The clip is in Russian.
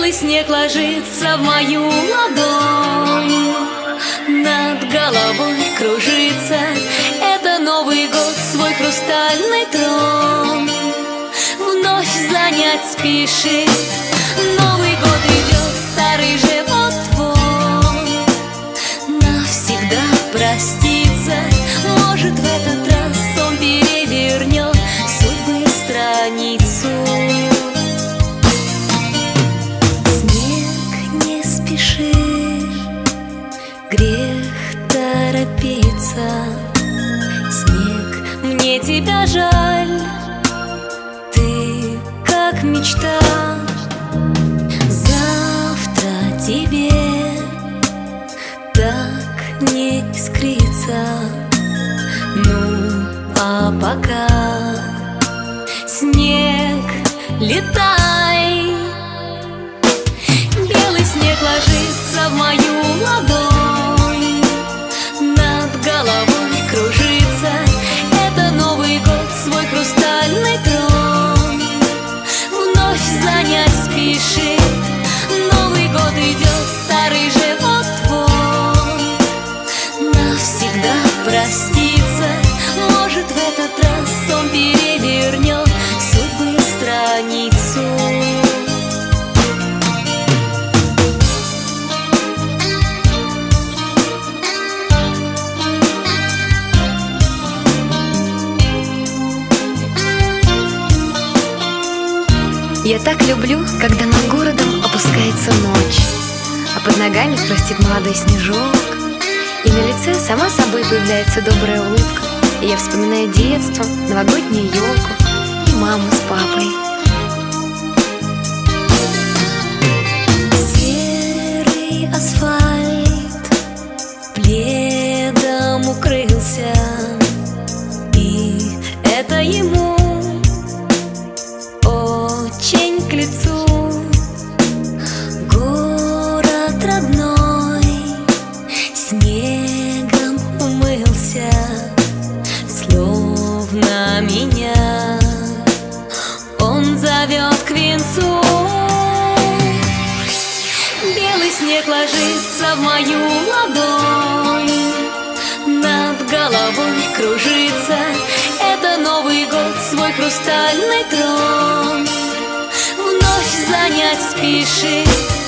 Белый снег ложится в мою ладонь, над головой кружится. Это Новый год, свой хрустальный трон вновь занять спешит. Новый год идет, старый же вот-вот навсегда простится. Может, в этот раз он перевернет судьбы страницу. Снег, не спеши, грех торопиться. Снег, мне тебя жаль, ты как мечта. Завтра тебе так не искрится. Ну, а пока, снег, летай. Белый снег ложится в мою ладонь, над головой кружится. Это Новый год, свой хрустальный трон вновь занять спешит. Новый год идет, старый же вот-вот навсегда простится. Может, в этот раз он перевернет судьбы страницу. Я так люблю, когда над городом опускается ночь, а под ногами хрустит молодой снежок, и на лице сама собой появляется добрая улыбка. И я вспоминаю детство, новогоднюю елку и маму с папой. Серый асфальт пледом укрылся, и это ему очень к лицу. Город родной снегом умылся, словно меня он зовет к венцу. Белый снег ложится в мою ладонь, над головой кружится. Это Новый год, свой хрустальный трон вновь занять спешит.